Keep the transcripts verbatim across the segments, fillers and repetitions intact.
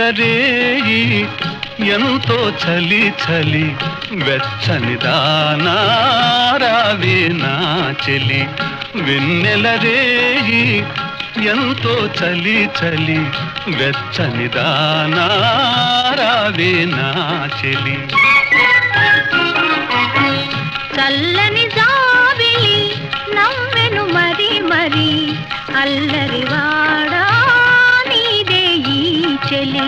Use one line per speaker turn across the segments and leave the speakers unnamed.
రేయి ఎంతో చలి చలి వెచ్చని దానా రావే నా చెలి. వెన్నెల రేయి ఎంతో చలి చలి వెచ్చని దానా రావే నా చెలి.
చల్లని జాబిలి నవ్వెను మరి మరి అల్లరి వాడా నీదే ఈ చెలి.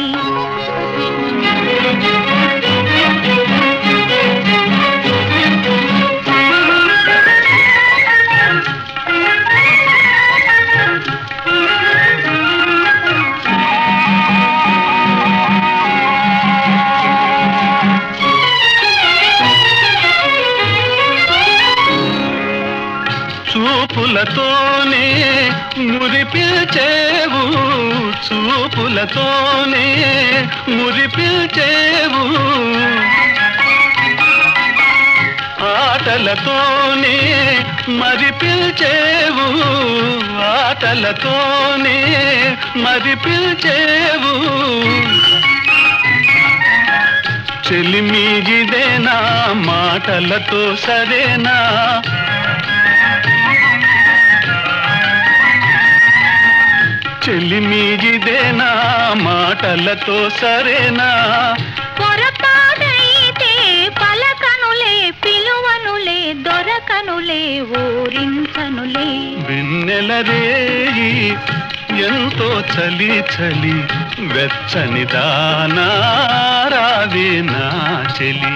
చూపులతోనే మురిపిల్చేవు చూపులతోనే మురిపిల్చేవు ఆటలతోనే మరిపిల్చేవు ఆటలతోనే మరిపిల్చేవు. చెలిమిగిదేనా మాటలతో సరేనా చెలిమిగిదేనా మాటలతో సరేనా.
పొరపాటైతే పలకనులే పిలువనులే దొరకనులే ఊరించనులే.
వెన్నెల రేయి ఎంతో చలి చలి వెచ్చని దానా రావే నా చెలి.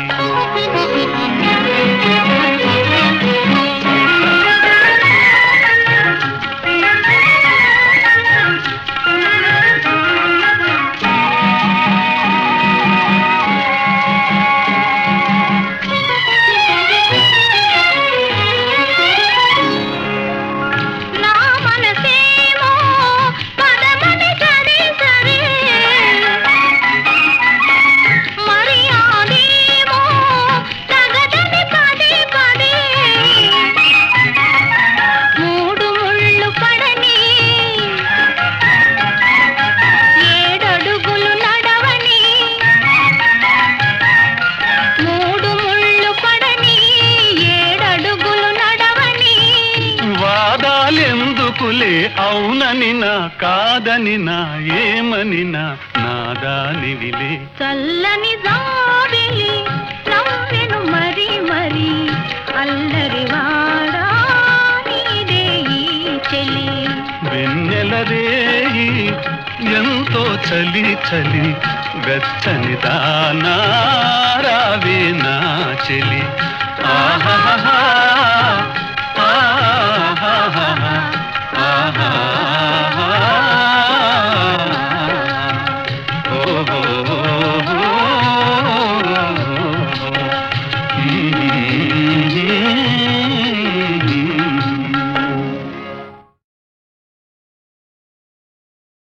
ఎందుకులే అవునని నా కాదని నా ఏమని నా నాదానివిలే.
చల్లని జాబిలి నవ్వెను మరి మరి అల్లరి వాడా నీదే ఈ చెలి.
వెన్నెల రేయి ఎంతో చలి చలి వెచ్చని దానా రావే నా చెలి. ఆహా